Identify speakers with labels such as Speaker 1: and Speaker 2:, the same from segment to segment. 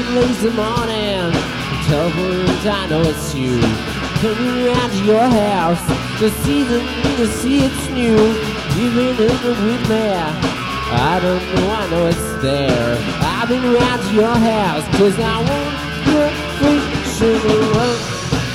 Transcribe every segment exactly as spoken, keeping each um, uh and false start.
Speaker 1: lazy morning, telephones, I know it's you. Coming around to your house, the season to see it's new. You've been in it with me, I don't know, I know it's there. I've been around to your house, cause I want your free sugar.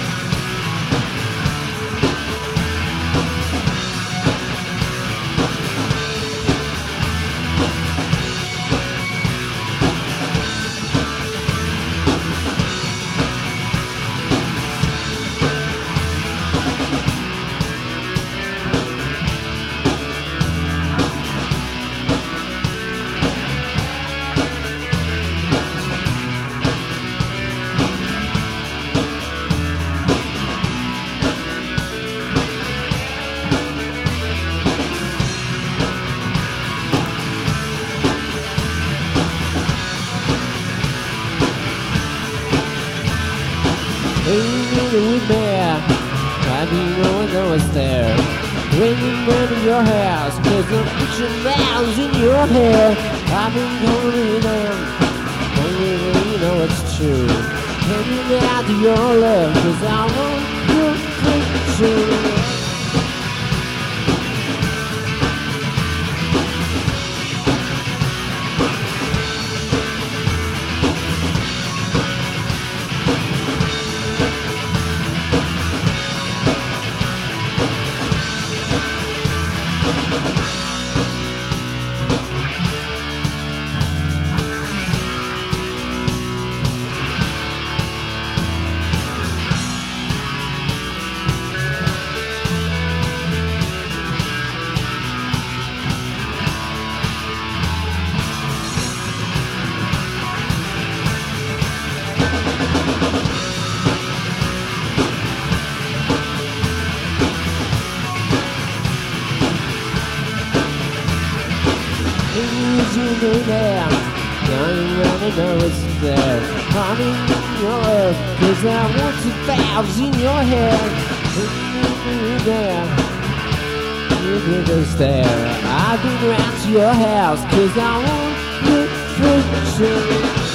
Speaker 1: Ain't with me, I didn't know I know it's there. Ringing around your house, cause I'm pushing rounds in your hair. I've been holding them, only you know it's true. Hanging out to your love, cause I want your picture. Baby, now you wanna know it's there. I'm in your love, cause I want the valves in your head. You're there, you think it's there. I've been around to your house, cause I want your picture.